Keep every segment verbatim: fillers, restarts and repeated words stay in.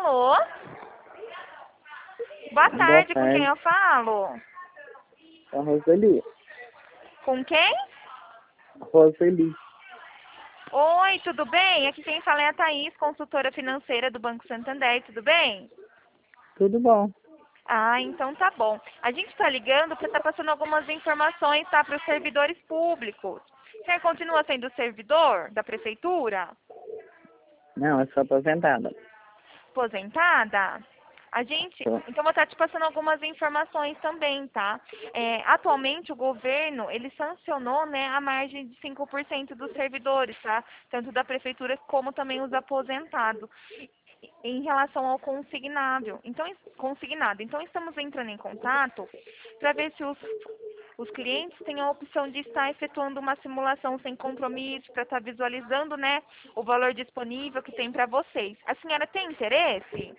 Alô? Boa Boa tarde, com quem tarde, eu falo? é a Roseli. Com quem? Roseli, Oi, tudo bem? Aqui quem fala é a Thaís, consultora financeira do Banco Santander, tudo bem? tudo bom? Ah, então tá bom. A gente está ligando para estar passando algumas informações, tá, para os servidores públicos. Você continua sendo servidor da prefeitura? Não, eu sou aposentada. Aposentada? A gente, Tô. então vou estar te passando algumas informações também, tá? É, atualmente o governo, ele sancionou, né, a margem de cinco por cento dos servidores, tá? Tanto da prefeitura como também os aposentados, em relação ao consignável. Então, es- consignado. Então estamos entrando em contato para ver se os os clientes têm a opção de estar efetuando uma simulação sem compromisso, para estar visualizando, né, o valor disponível que tem para vocês. A senhora tem interesse?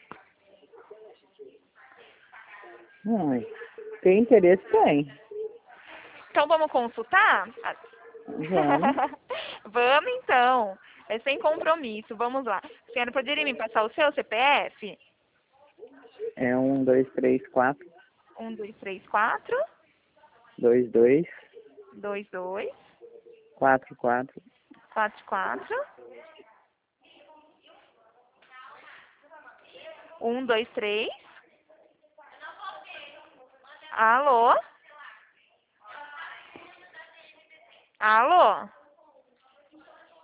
Hum, tem interesse? Tem. Então vamos consultar? Vamos. Vamos então. É sem compromisso. Vamos lá. A senhora poderia me passar o seu C P F? É um, dois, três, quatro, Um, dois, três, quatro, dois, dois, dois, dois, quatro, quatro. quatro, quatro, um, dois, três. Alô? Alô?